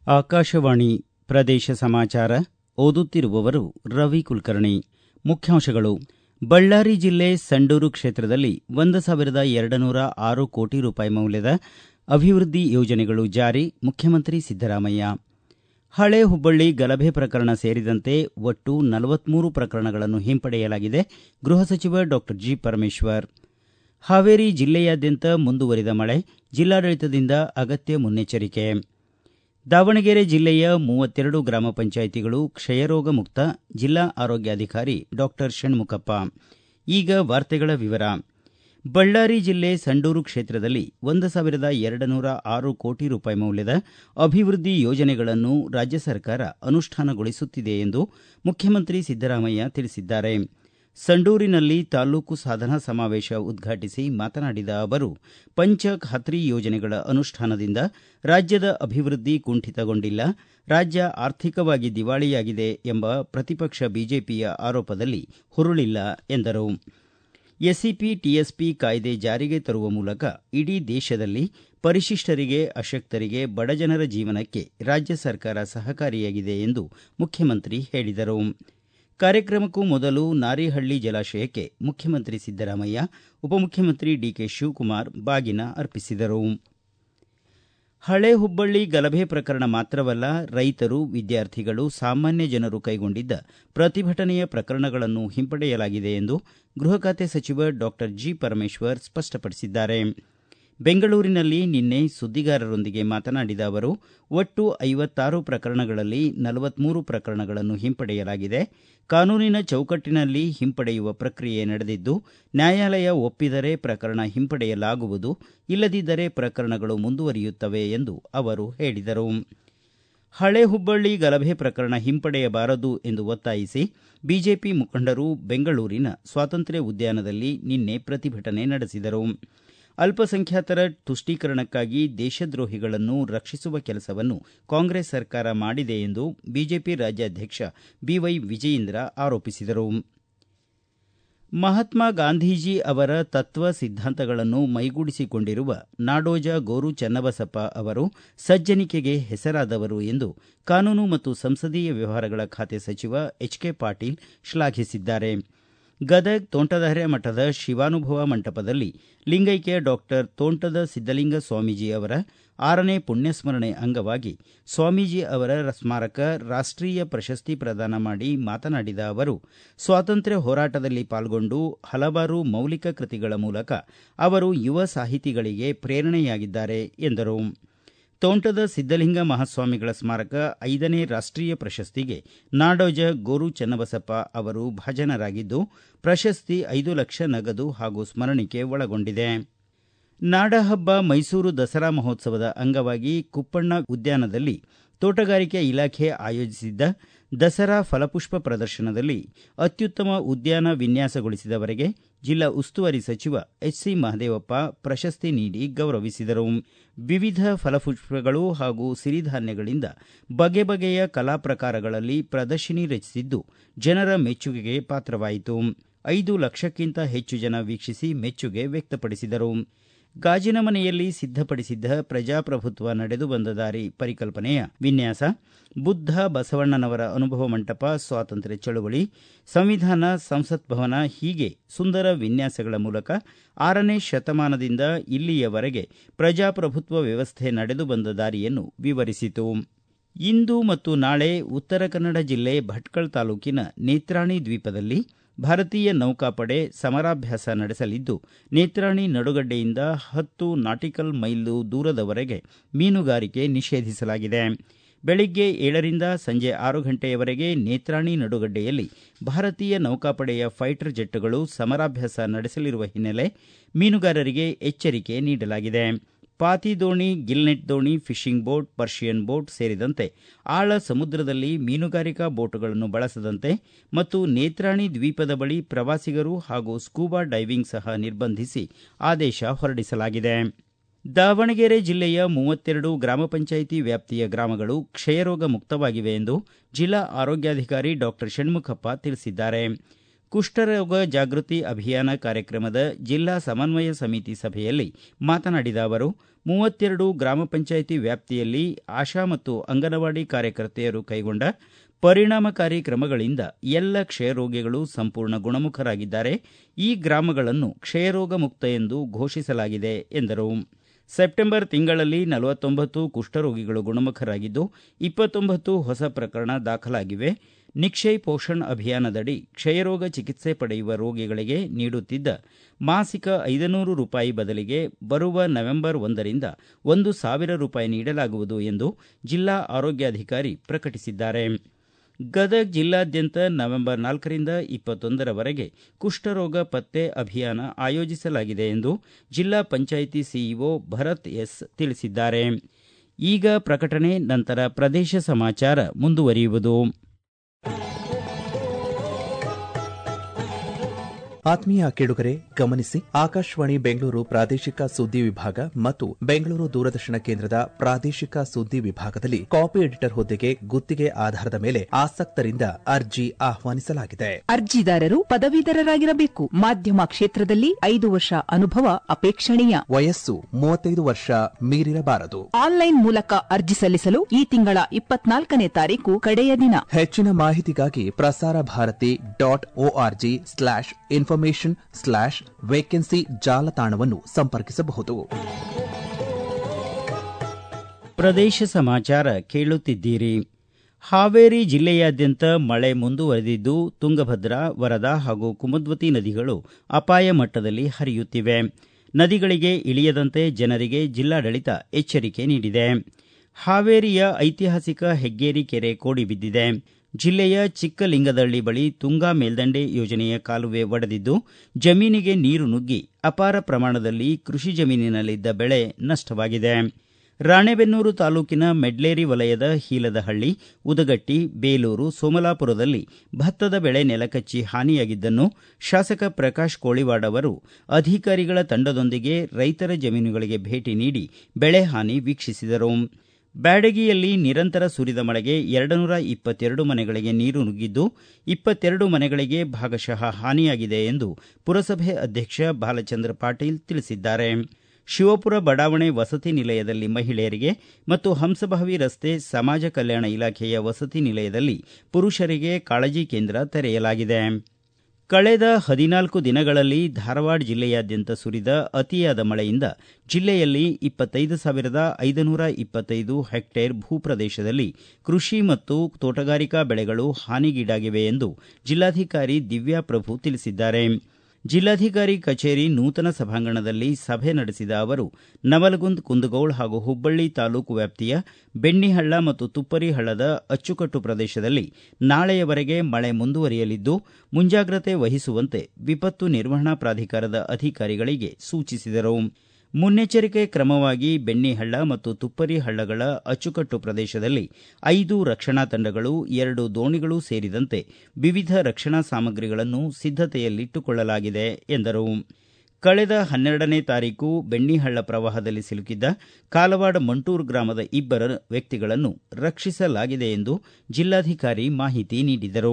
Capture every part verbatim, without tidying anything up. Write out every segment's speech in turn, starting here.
ಆಕಾಶವಾಣಿ ಪ್ರದೇಶ ಸಮಾಚಾರ ಓದುತ್ತಿರುವವರು ರವಿ ಕುಲಕರ್ಣಿ. ಮುಖ್ಯಾಂಶಗಳು. ಬಳ್ಳಾರಿ ಜಿಲ್ಲೆ ಸಂಡೂರು ಕ್ಷೇತ್ರದಲ್ಲಿ ಒಂದು ಸಾವಿರದ ಎರಡು ನೂರ ಆರು ಕೋಟಿ ರೂಪಾಯಿ ಮೌಲ್ಯದ ಅಭಿವೃದ್ಧಿ ಯೋಜನೆಗಳು ಜಾರಿ, ಮುಖ್ಯಮಂತ್ರಿ ಸಿದ್ದರಾಮಯ್ಯ. ಹಳೆ ಹುಬ್ಬಳ್ಳಿ ಗಲಭೆ ಪ್ರಕರಣ ಸೇರಿದಂತೆ ಒಟ್ಟು ನಲವತ್ಮೂರು ಪ್ರಕರಣಗಳನ್ನು ಹಿಂಪಡೆಯಲಾಗಿದೆ, ಗೃಹ ಸಚಿವ ಡಾಕ್ಟರ್ ಜಿ. ಪರಮೇಶ್ವರ್. ಹಾವೇರಿ ಜಿಲ್ಲೆಯಾದ್ಯಂತ ಮುಂದುವರಿದ ಮಳೆ, ಜಿಲ್ಲಾಡಳಿತದಿಂದ ಅಗತ್ಯ ಮುನ್ನೆಚ್ಚರಿಕೆ. ದಾವಣಗೆರೆ ಜಿಲ್ಲೆಯ ಮೂವತ್ತೆರಡು ಗ್ರಾಮ ಪಂಚಾಯಿತಿಗಳು ಕ್ಷಯರೋಗ ಮುಕ್ತ, ಜಿಲ್ಲಾ ಆರೋಗ್ಯಾಧಿಕಾರಿ ಡಾಕ್ಟರ್ ಷಣ್ಮುಖಪ್ಪ. ಈಗ ವಾರ್ತೆಗಳ ವಿವರ. ಬಳ್ಳಾರಿ ಜಿಲ್ಲೆ ಸಂಡೂರು ಕ್ಷೇತ್ರದಲ್ಲಿ ಒಂದು ಸಾವಿರದ ಎರಡು ನೂರ ಆರು ಕೋಟಿ ರೂಪಾಯಿ ಮೌಲ್ಯದ ಅಭಿವೃದ್ಧಿ ಯೋಜನೆಗಳನ್ನು ರಾಜ್ಯ ಸರ್ಕಾರ ಅನುಷ್ಠಾನಗೊಳಿಸುತ್ತಿದೆ ಎಂದು ಮುಖ್ಯಮಂತ್ರಿ ಸಿದ್ದರಾಮಯ್ಯ ತಿಳಿಸಿದ್ದಾರೆ. ಸಂಡೂರಿನಲ್ಲಿ ತಾಲೂಕು ಸಾಧನಾ ಸಮಾವೇಶ ಉದ್ಘಾಟಿಸಿ ಮಾತನಾಡಿದ ಅವರು, ಪಂಚ ಖಾತ್ರಿ ಯೋಜನೆಗಳ ಅನುಷ್ಠಾನದಿಂದ ರಾಜ್ಯದ ಅಭಿವೃದ್ಧಿ ಕುಂಠಿತಗೊಂಡಿಲ್ಲ, ರಾಜ್ಯ ಆರ್ಥಿಕವಾಗಿ ದಿವಾಳಿಯಾಗಿದೆ ಎಂಬ ಪ್ರತಿಪಕ್ಷ ಬಿಜೆಪಿಯ ಆರೋಪದಲ್ಲಿ ಹುರುಳಿಲ್ಲ ಎಂದರು. ಎಸ್ಸಿಪಿ ಟಿಎಸ್ಪಿ ಕಾಯ್ದೆ ಜಾರಿಗೆ ತರುವ ಮೂಲಕ ಇಡೀ ದೇಶದಲ್ಲಿ ಪರಿಶಿಷ್ಟರಿಗೆ, ಅಶಕ್ತರಿಗೆ, ಬಡಜನರ ಜೀವನಕ್ಕೆ ರಾಜ್ಯ ಸರ್ಕಾರ ಸಹಕಾರಿಯಾಗಿದೆ ಎಂದು ಮುಖ್ಯಮಂತ್ರಿ ಹೇಳಿದರು. ಕಾರ್ಯಕ್ರಮಕ್ಕೂ ಮೊದಲು ನಾರಿಹಳ್ಳಿ ಜಲಾಶಯಕ್ಕೆ ಮುಖ್ಯಮಂತ್ರಿ ಸಿದ್ದರಾಮಯ್ಯ, ಉಪಮುಖ್ಯಮಂತ್ರಿ ಡಿಕೆ ಶಿವಕುಮಾರ್ ಬಾಗಿನ ಅರ್ಪಿಸಿದರು. ಹಳೆ ಹುಬ್ಬಳ್ಳಿ ಗಲಭೆ ಪ್ರಕರಣ ಮಾತ್ರವಲ್ಲ, ರೈತರು, ವಿದ್ಯಾರ್ಥಿಗಳು, ಸಾಮಾನ್ಯ ಜನರು ಕೈಗೊಂಡಿದ್ದ ಪ್ರತಿಭಟನೆಯ ಪ್ರಕರಣಗಳನ್ನು ಹಿಂಪಡೆಯಲಾಗಿದೆ ಎಂದು ಗೃಹ ಖಾತೆ ಸಚಿವ ಡಾಕ್ಟರ್ ಜಿ. ಪರಮೇಶ್ವರ್ ಸ್ಪಷ್ಟಪಡಿಸಿದ್ದಾರೆ. ಬೆಂಗಳೂರಿನಲ್ಲಿ ನಿನ್ನೆ ಸುದ್ದಿಗಾರರೊಂದಿಗೆ ಮಾತನಾಡಿದ ಅವರು, ಒಟ್ಟು ಐವತ್ತಾರು ಪ್ರಕರಣಗಳಲ್ಲಿ ನಲವತ್ಮೂರು ಪ್ರಕರಣಗಳನ್ನು ಹಿಂಪಡೆಯಲಾಗಿದೆ. ಕಾನೂನಿನ ಚೌಕಟ್ಟಿನಲ್ಲಿ ಹಿಂಪಡೆಯುವ ಪ್ರಕ್ರಿಯೆ ನಡೆದಿದ್ದು, ನ್ಯಾಯಾಲಯ ಒಪ್ಪಿದರೆ ಪ್ರಕರಣ ಹಿಂಪಡೆಯಲಾಗುವುದು, ಇಲ್ಲದಿದ್ದರೆ ಪ್ರಕರಣಗಳು ಮುಂದುವರಿಯುತ್ತವೆ ಎಂದು ಅವರು ಹೇಳಿದರು. ಹಳೆ ಹುಬ್ಬಳ್ಳಿ ಗಲಭೆ ಪ್ರಕರಣ ಹಿಂಪಡೆಯಬಾರದು ಎಂದು ಒತ್ತಾಯಿಸಿ ಬಿಜೆಪಿ ಮುಖಂಡರು ಬೆಂಗಳೂರಿನ ಸ್ವಾತಂತ್ರ್ಯ ಉದ್ಯಾನದಲ್ಲಿ ನಿನ್ನೆ ಪ್ರತಿಭಟನೆ ನಡೆಸಿದರು. ಅಲ್ಪಸಂಖ್ಯಾತರ ತುಷ್ಟೀಕರಣಕ್ಕಾಗಿ ದೇಶದ್ರೋಹಿಗಳನ್ನು ರಕ್ಷಿಸುವ ಕೆಲಸವನ್ನು ಕಾಂಗ್ರೆಸ್ ಸರ್ಕಾರ ಮಾಡಿದೆ ಎಂದು ಬಿಜೆಪಿ ರಾಜ್ಯಾಧ್ಯಕ್ಷ ಬಿವೈ ವಿಜಯೇಂದ್ರ ಆರೋಪಿಸಿದರು. ಮಹಾತ್ಮ ಗಾಂಧೀಜಿ ಅವರ ತತ್ವ ಸಿದ್ಧಾಂತಗಳನ್ನು ಮೈಗೂಡಿಸಿಕೊಂಡಿರುವ ನಾಡೋಜ ಗೋರು ಚನ್ನಬಸಪ್ಪ ಅವರು ಸಜ್ಜನಿಕೆಗೆ ಹೆಸರಾದವರು ಎಂದು ಕಾನೂನು ಮತ್ತು ಸಂಸದೀಯ ವ್ಯವಹಾರಗಳ ಖಾತೆ ಸಚಿವ ಎಚ್ ಕೆ ಪಾಟೀಲ್ ಶ್ಲಾಘಿಸಿದ್ದಾರೆ. ಗದಗ ತೋಂಟದಾರ್ಯ ಮಠದ ಶಿವಾನುಭವ ಮಂಟಪದಲ್ಲಿ ಲಿಂಗೈಕ್ಯ ಡಾಕ್ಟರ್ ತೋಂಟದ ಸಿದ್ದಲಿಂಗ ಸ್ವಾಮೀಜಿ ಅವರ ಆರನೇ ಪುಣ್ಯಸ್ಮರಣೆ ಅಂಗವಾಗಿ ಸ್ವಾಮೀಜಿ ಅವರ ಸ್ಮಾರಕ ರಾಷ್ಟೀಯ ಪ್ರಶಸ್ತಿ ಪ್ರದಾನ ಮಾಡಿ ಮಾತನಾಡಿದ ಅವರು, ಸ್ವಾತಂತ್ರ್ಯ ಹೋರಾಟದಲ್ಲಿ ಪಾಲ್ಗೊಂಡು ಹಲವಾರು ಮೌಲಿಕ ಕೃತಿಗಳ ಮೂಲಕ ಅವರು ಯುವ ಸಾಹಿತಿಗಳಿಗೆ ಪ್ರೇರಣೆಯಾಗಿದ್ದಾರೆ ಎಂದರು. ತೋಂಟದ ಸಿದ್ದಲಿಂಗ ಮಹಾಸ್ವಾಮಿಗಳ ಸ್ಮಾರಕ ಐದನೇ ರಾಷ್ಟೀಯ ಪ್ರಶಸ್ತಿಗೆ ನಾಡೋಜ ಗೋರು ಚನ್ನಬಸಪ್ಪ ಅವರು ಭಾಜನರಾಗಿದ್ದು, ಪ್ರಶಸ್ತಿ ಐದು ಲಕ್ಷ ನಗದು ಹಾಗೂ ಸ್ಮರಣಿಕೆ ಒಳಗೊಂಡಿದೆ. ನಾಡಹಬ್ಬ ಮೈಸೂರು ದಸರಾ ಮಹೋತ್ಸವದ ಅಂಗವಾಗಿ ಕುಪ್ಪಣ್ಣ ಉದ್ಯಾನದಲ್ಲಿ ತೋಟಗಾರಿಕೆ ಇಲಾಖೆ ಆಯೋಜಿಸಿದ್ದ ದಸರಾ ಫಲಪುಷ್ಪ ಪ್ರದರ್ಶನದಲ್ಲಿ ಅತ್ಯುತ್ತಮ ಉದ್ಯಾನ ವಿನ್ಯಾಸಗೊಳಿಸಿದವರಿಗೆ ಜಿಲ್ಲಾ ಉಸ್ತುವಾರಿ ಸಚಿವ ಎಚ್ ಸಿ ಮಹದೇವಪ್ಪ ಪ್ರಶಸ್ತಿ ನೀಡಿ ಗೌರವಿಸಿದರು. ವಿವಿಧ ಫಲಪುಷ್ಪಗಳು ಹಾಗೂ ಸಿರಿಧಾನ್ಯಗಳಿಂದ ಬಗೆ ಬಗೆಯ ಕಲಾ ಪ್ರಕಾರಗಳಲ್ಲಿ ಪ್ರದರ್ಶಿನಿ ರಚಿಸಿದ್ದು ಜನರ ಮೆಚ್ಚುಗೆಗೆ ಪಾತ್ರವಾಯಿತು. ಐದು ಲಕ್ಷಕ್ಕಿಂತ ಹೆಚ್ಚು ಜನ ವೀಕ್ಷಿಸಿ ಮೆಚ್ಚುಗೆ ವ್ಯಕ್ತಪಡಿಸಿದರು. ಗಾಜಿನ ಮನೆಯಲ್ಲಿ ಸಿದ್ಧಪಡಿಸಿದ್ದ ಪ್ರಜಾಪ್ರಭುತ್ವ ನಡೆದು ಬಂದ ದಾರಿ ಪರಿಕಲ್ಪನೆಯ ವಿನ್ಯಾಸ, ಬುದ್ಧ ಬಸವಣ್ಣನವರ ಅನುಭವ ಮಂಟಪ, ಸ್ವಾತಂತ್ರ್ಯ ಚಳುವಳಿ, ಸಂವಿಧಾನ, ಸಂಸತ್ ಭವನ ಹೀಗೆ ಸುಂದರ ವಿನ್ಯಾಸಗಳ ಮೂಲಕ ಆರನೇ ಶತಮಾನದಿಂದ ಇಲ್ಲಿಯವರೆಗೆ ಪ್ರಜಾಪ್ರಭುತ್ವ ವ್ಯವಸ್ಥೆ ನಡೆದು ಬಂದ ದಾರಿಯನ್ನು ವಿವರಿಸಿತು. ಇಂದು ಮತ್ತು ನಾಳೆ ಉತ್ತರ ಕನ್ನಡ ಜಿಲ್ಲೆ ಭಟ್ಕಳ ತಾಲೂಕಿನ ನೇತ್ರಾಣಿ ದ್ವೀಪದಲ್ಲಿ ಭಾರತೀಯ ನೌಕಾಪಡೆ ಸಮರಾಭ್ಯಾಸ ನಡೆಸಲಿದ್ದು, ನೇತ್ರಾಣಿ ನಡುಗಡ್ಡೆಯಿಂದ ಹತ್ತು ನಾಟಿಕಲ್ ಮೈಲು ದೂರದವರೆಗೆ ಮೀನುಗಾರಿಕೆ ನಿಷೇಧಿಸಲಾಗಿದೆ. ಬೆಳಿಗ್ಗೆ ಏಳರಿಂದ ಸಂಜೆ ಆರು ಗಂಟೆಯವರೆಗೆ ನೇತ್ರಾಣಿ ನಡುಗಡ್ಡೆಯಲ್ಲಿ ಭಾರತೀಯ ನೌಕಾಪಡೆಯ ಫೈಟರ್ ಜೆಟ್ಗಳು ಸಮರಾಭ್ಯಾಸ ನಡೆಸಲಿರುವ ಹಿನ್ನೆಲೆ ಮೀನುಗಾರರಿಗೆ ಎಚ್ಚರಿಕೆ ನೀಡಲಾಗಿದೆ. ಪಾತಿ ದೋಣಿ, ಗಿಲ್ನೆಟ್ ದೋಣಿ, ಫಿಶಿಂಗ್ ಬೋಟ್, ಪರ್ಷಿಯನ್ ಬೋಟ್ ಸೇರಿದಂತೆ ಆಳ ಸಮುದ್ರದಲ್ಲಿ ಮೀನುಗಾರಿಕಾ ಬೋಟುಗಳನ್ನು ಬಳಸದಂತೆ ಮತ್ತು ನೇತ್ರಾಣಿ ದ್ವೀಪದ ಬಳಿ ಪ್ರವಾಸಿಗರು ಹಾಗೂ ಸ್ಕೂಬಾ ಡೈವಿಂಗ್ ಸಹ ನಿರ್ಬಂಧಿಸಿ ಆದೇಶ ಹೊರಡಿಸಲಾಗಿದೆ. ದಾವಣಗೆರೆ ಜಿಲ್ಲೆಯ ಮೂವತ್ತೆರಡು ಗ್ರಾಮ ಪಂಚಾಯಿತಿ ವ್ಯಾಪ್ತಿಯ ಗ್ರಾಮಗಳು ಕ್ಷಯರೋಗ ಮುಕ್ತವಾಗಿವೆ ಎಂದು ಜಿಲ್ಲಾ ಆರೋಗ್ಯಾಧಿಕಾರಿ ಡಾಕ್ಟರ್ ಷಣ್ಮುಖಪ್ಪ ತಿಳಿಸಿದ್ದಾರೆ. ಕುಷ್ಠರೋಗ ಜಾಗೃತಿ ಅಭಿಯಾನ ಕಾರ್ಯಕ್ರಮದ ಜಿಲ್ಲಾ ಸಮನ್ವಯ ಸಮಿತಿ ಸಭೆಯಲ್ಲಿ ಮಾತನಾಡಿದ ಅವರು ಮೂವತ್ತೆರಡು ಗ್ರಾಮ ಪಂಚಾಯಿತಿ ವ್ಯಾಪ್ತಿಯಲ್ಲಿ ಆಶಾ ಮತ್ತು ಅಂಗನವಾಡಿ ಕಾರ್ಯಕರ್ತೆಯರು ಕೈಗೊಂಡ ಪರಿಣಾಮಕಾರಿ ಕ್ರಮಗಳಿಂದ ಎಲ್ಲ ಕ್ಷಯರೋಗಿಗಳು ಸಂಪೂರ್ಣ ಗುಣಮುಖರಾಗಿದ್ದಾರೆ. ಈ ಗ್ರಾಮಗಳನ್ನು ಕ್ಷಯರೋಗ ಮುಕ್ತ ಎಂದು ಘೋಷಿಸಲಾಗಿದೆ ಎಂದರು. ಸೆಪ್ಟೆಂಬರ್ ತಿಂಗಳಲ್ಲಿ ನಲವತ್ತೊಂಬತ್ತು ಕುಷ್ಠರೋಗಿಗಳು ಗುಣಮುಖರಾಗಿದ್ದು ಇಪ್ಪತ್ತೊಂಬತ್ತು ಹೊಸ ಪ್ರಕರಣ ದಾಖಲಾಗಿವೆ. ನಿಕ್ಷಯ್ ಪೋಷಣ್ ಅಭಿಯಾನದಡಿ ಕ್ಷಯರೋಗ ಚಿಕಿತ್ಸೆ ಪಡೆಯುವ ರೋಗಿಗಳಿಗೆ ನೀಡುತ್ತಿದ್ದ ಮಾಸಿಕ ಐದುನೂರು ರೂಪಾಯಿ ಬದಲಿಗೆ ಬರುವ ನವೆಂಬರ್ ಒಂದರಿಂದ ಒಂದು ಸಾವಿರ ರೂಪಾಯಿ ನೀಡಲಾಗುವುದು ಎಂದು ಜಿಲ್ಲಾ ಆರೋಗ್ಯಾಧಿಕಾರಿ ಪ್ರಕಟಿಸಿದ್ದಾರೆ. ಗದಗ ಜಿಲ್ಲಾದ್ಯಂತ ನವೆಂಬರ್ ನಾಲ್ಕರಿಂದ ಇಪ್ಪತ್ತೊಂದರವರೆಗೆ ಕುಷ್ಠರೋಗ ಪತ್ತೆ ಅಭಿಯಾನ ಆಯೋಜಿಸಲಾಗಿದೆ ಎಂದು ಜಿಲ್ಲಾ ಪಂಚಾಯಿತಿ ಸಿಇಒ ಭರತ್ ಎಸ್ ತಿಳಿಸಿದ್ದಾರೆ. ಈಗ ಪ್ರಕಟಣೆ, ನಂತರ ಪ್ರದೇಶ ಸಮಾಚಾರ ಮುಂದುವರಿಯುವುದು. ಆತ್ಮೀಯ ಕೇಳುಗರೆ, ಗಮನಿಸಿ, ಆಕಾಶವಾಣಿ ಬೆಂಗಳೂರು ಪ್ರಾದೇಶಿಕ ಸುದ್ದಿ ವಿಭಾಗ ಮತ್ತು ಬೆಂಗಳೂರು ದೂರದರ್ಶನ ಕೇಂದ್ರದ ಪ್ರಾದೇಶಿಕ ಸುದ್ದಿ ವಿಭಾಗದಲ್ಲಿ ಕಾಪಿ ಎಡಿಟರ್ ಹುದ್ದೆಗೆ ಗುತ್ತಿಗೆ ಆಧಾರದ ಮೇಲೆ ಆಸಕ್ತರಿಂದ ಅರ್ಜಿ ಆಹ್ವಾನಿಸಲಾಗಿದೆ. ಅರ್ಜಿದಾರರು ಪದವೀಧರರಾಗಿರಬೇಕು. ಮಾಧ್ಯಮ ಕ್ಷೇತ್ರದಲ್ಲಿ ಐದು ವರ್ಷ ಅನುಭವ ಅಪೇಕ್ಷಣೀಯ. ವಯಸ್ಸು ಮೂವತ್ತೈದು ವರ್ಷ ಮೀರಿರಬಾರದು. ಆನ್ಲೈನ್ ಮೂಲಕ ಅರ್ಜಿ ಸಲ್ಲಿಸಲು ಈ ತಿಂಗಳ ಇಪ್ಪತ್ನಾಲ್ಕನೇ ತಾರೀಕು ಕಡೆಯ ದಿನ. ಹೆಚ್ಚಿನ ಮಾಹಿತಿಗಾಗಿ Prasar Bharati dot O R G slash information slash vacancy ಜಾಲತಾಣವನ್ನು ಸಂಪರ್ಕಿಸಬಹುದು. ಪ್ರದೇಶ ಸಮಾಚಾರ ಕೇಳುತ್ತಿದ್ದೀರಿ. ಹಾವೇರಿ ಜಿಲ್ಲೆಯಾದ್ಯಂತ ಮಳೆ ಮುಂದುವರೆದಿದ್ದು ತುಂಗಭದ್ರಾ, ವರದಾ ಹಾಗೂ ಕುಮದ್ವತಿ ನದಿಗಳು ಅಪಾಯ ಮಟ್ಟದಲ್ಲಿ ಹರಿಯುತ್ತಿವೆ. ನದಿಗಳಿಗೆ ಇಳಿಯದಂತೆ ಜನರಿಗೆ ಜಿಲ್ಲಾಡಳಿತ ಎಚ್ಚರಿಕೆ ನೀಡಿದೆ. ಹಾವೇರಿಯ ಐತಿಹಾಸಿಕ ಹೆಗ್ಗೇರಿ ಕೆರೆ ಕೋಡಿ ಬಿದ್ದಿದೆ. ಜಿಲ್ಲೆಯ ಚಿಕ್ಕಲಿಂಗದಳ್ಳಿ ಬಳಿ ತುಂಗಾ ಮೇಲ್ದಂಡೆ ಯೋಜನೆಯ ಕಾಲುವೆ ಒಡೆದಿದ್ದು ಜಮೀನಿಗೆ ನೀರು ನುಗ್ಗಿ ಅಪಾರ ಪ್ರಮಾಣದಲ್ಲಿ ಕೃಷಿ ಜಮೀನಿನಲ್ಲಿದ್ದ ಬೆಳೆ ನಷ್ಟವಾಗಿದೆ. ರಾಣೆಬೆನ್ನೂರು ತಾಲೂಕಿನ ಮೆಡ್ಲೇರಿ ವಲಯದ ಹೀಲದಹಳ್ಳಿ, ಉದಗಟ್ಟಿ, ಬೇಲೂರು, ಸೋಮಲಾಪುರದಲ್ಲಿ ಭತ್ತದ ಬೆಳೆ ನೆಲಕಚ್ಚಿ ಹಾನಿಯಾಗಿದ್ದನ್ನು ಶಾಸಕ ಪ್ರಕಾಶ್ ಕೋಳಿವಾಡ್ ಅವರು ಅಧಿಕಾರಿಗಳ ತಂಡದೊಂದಿಗೆ ರೈತರ ಜಮೀನುಗಳಿಗೆ ಭೇಟಿ ನೀಡಿ ಬೆಳೆ ಹಾನಿ ವೀಕ್ಷಿಸಿದರು. ಬ್ಯಾಡಗಿಯಲ್ಲಿ ನಿರಂತರ ಸುರಿದ ಮಳೆಗೆ ಎರಡು ನೂರ ಇಪ್ಪತ್ತೆರಡು ಮನೆಗಳಿಗೆ ನೀರು ನುಗ್ಗಿದ್ದು ಇಪ್ಪತ್ತೆರಡು ಮನೆಗಳಿಗೆ ಭಾಗಶಃ ಹಾನಿಯಾಗಿದೆ ಎಂದು ಪುರಸಭೆ ಅಧ್ಯಕ್ಷ ಬಾಲಚಂದ್ರ ಪಾಟೀಲ್ ತಿಳಿಸಿದ್ದಾರೆ. ಶಿವಪುರ ಬಡಾವಣೆ ವಸತಿ ನಿಲಯದಲ್ಲಿ ಮಹಿಳೆಯರಿಗೆ ಮತ್ತು ಹಂಸಭಾವಿ ರಸ್ತೆ ಸಮಾಜ ಕಲ್ಯಾಣ ಇಲಾಖೆಯ ವಸತಿ ನಿಲಯದಲ್ಲಿ ಪುರುಷರಿಗೆ ಕಾಳಜಿ ಕೇಂದ್ರ ತೆರೆಯಲಾಗಿದೆ. ಕಳೆದ ಹದಿನಾಲ್ಕು ದಿನಗಳಲ್ಲಿ ಧಾರವಾಡ ಜಿಲ್ಲೆಯಾದ್ಯಂತ ಸುರಿದ ಅತಿಯಾದ ಮಳೆಯಿಂದ ಜಿಲ್ಲೆಯಲ್ಲಿ ಇಪ್ಪತ್ತೈದು ಸಾವಿರದ ಐದುನೂರ ಇಪ್ಪತ್ತೈದು ಹೆಕ್ಟೇರ್ ಭೂಪ್ರದೇಶದಲ್ಲಿ ಕೃಷಿ ಮತ್ತು ತೋಟಗಾರಿಕಾ ಬೆಳೆಗಳು ಹಾನಿಗೀಡಾಗಿವೆ ಎಂದು ಜಿಲ್ಲಾಧಿಕಾರಿ ದಿವ್ಯಾ ಪ್ರಭು ತಿಳಿಸಿದ್ದಾರೆ. ಜಿಲ್ಲಾಧಿಕಾರಿ ಕಚೇರಿ ನೂತನ ಸಭಾಂಗಣದಲ್ಲಿ ಸಭೆ ನಡೆಸಿದ ಅವರು ನವಲಗುಂದ, ಕುಂದಗೋಳ ಹಾಗೂ ಹುಬ್ಬಳ್ಳಿ ತಾಲೂಕು ವ್ಯಾಪ್ತಿಯ ಬೆಣ್ಣಿಹಳ್ಳ ಮತ್ತು ತುಪ್ಪರಿ ಹಳ್ಳದ ಅಚ್ಚುಕಟ್ಟು ಪ್ರದೇಶದಲ್ಲಿ ನಾಳೆಯವರೆಗೆ ಮಳೆ ಮುಂದುವರಿಯಲಿದ್ದು ಮುಂಜಾಗ್ರತೆ ವಹಿಸುವಂತೆ ವಿಪತ್ತು ನಿರ್ವಹಣಾ ಪ್ರಾಧಿಕಾರದ ಅಧಿಕಾರಿಗಳಿಗೆ ಸೂಚಿಸಿದರು. ಮುನ್ನೆಚ್ಚರಿಕೆ ಕ್ರಮವಾಗಿ ಬೆಣ್ಣಿಹಳ್ಳ ಮತ್ತು ತುಪ್ಪರಿ ಹಳ್ಳಗಳ ಅಚ್ಚುಕಟ್ಟು ಪ್ರದೇಶದಲ್ಲಿ ಐದು ರಕ್ಷಣಾ ತಂಡಗಳು, ಎರಡು ದೋಣಿಗಳು ಸೇರಿದಂತೆ ವಿವಿಧ ರಕ್ಷಣಾ ಸಾಮಗ್ರಿಗಳನ್ನು ಸಿದ್ದತೆಯಲ್ಲಿಟ್ಟುಕೊಳ್ಳಲಾಗಿದೆ ಎಂದರು. ಕಳೆದ ಹನ್ನೆರಡನೇ ತಾರೀಕು ಬೆಣ್ಣಿಹಳ್ಳ ಪ್ರವಾಹದಲ್ಲಿ ಸಿಲುಕಿದ್ದ ಕಾಲವಾಡ ಮಂಟೂರು ಗ್ರಾಮದ ಇಬ್ಬರ ವ್ಯಕ್ತಿಗಳನ್ನು ರಕ್ಷಿಸಲಾಗಿದೆ ಎಂದು ಜಿಲ್ಲಾಧಿಕಾರಿ ಮಾಹಿತಿ ನೀಡಿದರು.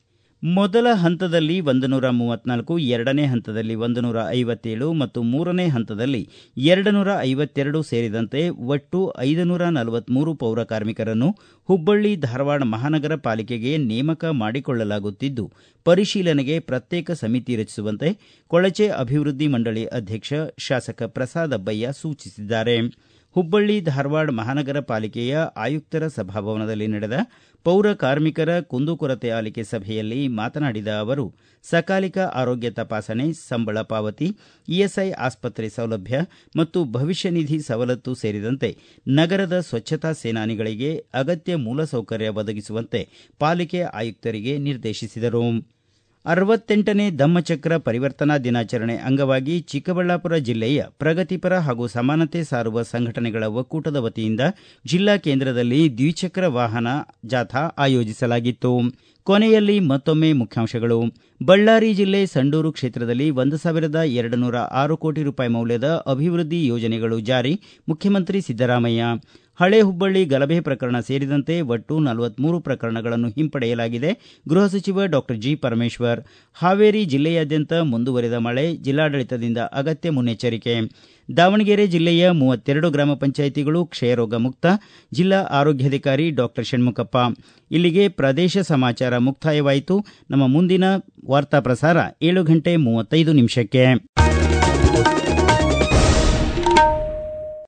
ಮೊದಲ ಹಂತದಲ್ಲಿ ಒಂದು ನೂರ ಮೂವತ್ನಾಲ್ಕು, ಎರಡನೇ ಹಂತದಲ್ಲಿ ಒಂದು ನೂರ ಐವತ್ತೇಳು ಮತ್ತು ಮೂರನೇ ಹಂತದಲ್ಲಿ ಎರಡು ನೂರ ಐವತ್ತೆರಡು ಸೇರಿದಂತೆ ಒಟ್ಟು ಐದು ನೂರ ನಲವತ್ಮೂರು ಪೌರ ಕಾರ್ಮಿಕರನ್ನು ಹುಬ್ಬಳ್ಳಿ ಧಾರವಾಡ ಮಹಾನಗರ ಪಾಲಿಕೆಗೆ ನೇಮಕ ಮಾಡಿಕೊಳ್ಳಲಾಗುತ್ತಿದ್ದು ಪರಿಶೀಲನೆಗೆ ಪ್ರತ್ಯೇಕ ಸಮಿತಿ ರಚಿಸುವಂತೆ ಕೊಳಚೆ ಅಭಿವೃದ್ಧಿ ಮಂಡಳಿ ಅಧ್ಯಕ್ಷ ಶಾಸಕ ಪ್ರಸಾದ ಅಬ್ಬಯ್ಯ ಸೂಚಿಸಿದ್ದಾರೆ. ಹುಬ್ಬಳ್ಳಿ ಧಾರವಾಡ ಮಹಾನಗರ ಪಾಲಿಕೆಯ ಆಯುಕ್ತರ ಸಭಾಭವನದಲ್ಲಿ ನಡೆದ ಪೌರ ಕಾರ್ಮಿಕರ ಕುಂದುಕೊರತೆ ಆಲಿಕೆ ಸಭೆಯಲ್ಲಿ ಮಾತನಾಡಿದ ಅವರು ಸಕಾಲಿಕ ಆರೋಗ್ಯ ತಪಾಸಣೆ, ಸಂಬಳ ಪಾವತಿ, ಇಎಸ್ಐ ಆಸ್ಪತ್ರೆ ಸೌಲಭ್ಯ ಮತ್ತು ಭವಿಷ್ಯ ನಿಧಿ ಸವಲತ್ತು ಸೇರಿದಂತೆ ನಗರದ ಸ್ವಚ್ಛತಾ ಸೇನಾನಿಗಳಿಗೆ ಅಗತ್ಯ ಮೂಲಸೌಕರ್ಯ ಒದಗಿಸುವಂತೆ ಪಾಲಿಕೆ ಆಯುಕ್ತರಿಗೆ ನಿರ್ದೇಶಿಸಿದರು. ಅರವತ್ತೆಂಟನೇ ಧಮ್ಮಚಕ್ರ ಪರಿವರ್ತನಾ ದಿನಾಚರಣೆ ಅಂಗವಾಗಿ ಚಿಕ್ಕಬಳ್ಳಾಪುರ ಜಿಲ್ಲೆಯ ಪ್ರಗತಿಪರ ಹಾಗೂ ಸಮಾನತೆ ಸಾರುವ ಸಂಘಟನೆಗಳ ಒಕ್ಕೂಟದ ವತಿಯಿಂದ ಜಿಲ್ಲಾ ಕೇಂದ್ರದಲ್ಲಿ ದ್ವಿಚಕ್ರ ವಾಹನ ಜಾಥಾ ಆಯೋಜಿಸಲಾಗಿತ್ತು. ಕೊನೆಯಲ್ಲಿ ಮತ್ತೊಮ್ಮೆ ಮುಖ್ಯಾಂಶಗಳು. ಬಳ್ಳಾರಿ ಜಿಲ್ಲೆ ಸಂಡೂರು ಕ್ಷೇತ್ರದಲ್ಲಿ ಒಂದು ಸಾವಿರದ ಎರಡು ನೂರ ಆರು ಕೋಟಿ ರೂಪಾಯಿ ಮೌಲ್ಯದ ಅಭಿವೃದ್ಧಿ ಯೋಜನೆಗಳು ಜಾರಿ, ಮುಖ್ಯಮಂತ್ರಿ ಸಿದ್ದರಾಮಯ್ಯ. ಹಳೆ ಹುಬ್ಬಳ್ಳಿ ಗಲಭೆ ಪ್ರಕರಣ ಸೇರಿದಂತೆ ಒಟ್ಟು ನಲವತ್ಮೂರು ಪ್ರಕರಣಗಳನ್ನು ಹಿಂಪಡೆಯಲಾಗಿದೆ. ಗೃಹ ಸಚಿವ ಡಾಕ್ಟರ್ ಜಿ ಪರಮೇಶ್ವರ್. ಹಾವೇರಿ ಜಿಲ್ಲೆಯಾದ್ಯಂತ ಮುಂದುವರೆದ ಮಳೆ, ಜಿಲ್ಲಾಡಳಿತದಿಂದ ಅಗತ್ಯ ಮುನ್ನೆಚ್ಚರಿಕೆ. ದಾವಣಗೆರೆ ಜಿಲ್ಲೆಯ ಮೂವತ್ತೆರಡು ಗ್ರಾಮ ಪಂಚಾಯಿತಿಗಳು ಕ್ಷಯರೋಗ ಮುಕ್ತ. ಜಿಲ್ಲಾ ಆರೋಗ್ಯಾಧಿಕಾರಿ ಡಾಕ್ಟರ್ ಷಣ್ಮುಖಪ್ಪ. ಇಲ್ಲಿಗೆ ಪ್ರದೇಶ ಸಮಾಚಾರ ಮುಕ್ತಾಯವಾಯಿತು. ನಮ್ಮ ಮುಂದಿನ ವಾರ್ತಾ ಪ್ರಸಾರ ಏಳು ಗಂಟೆ ಮೂವತ್ತೈದು ನಿಮಿಷಕ್ಕೆ.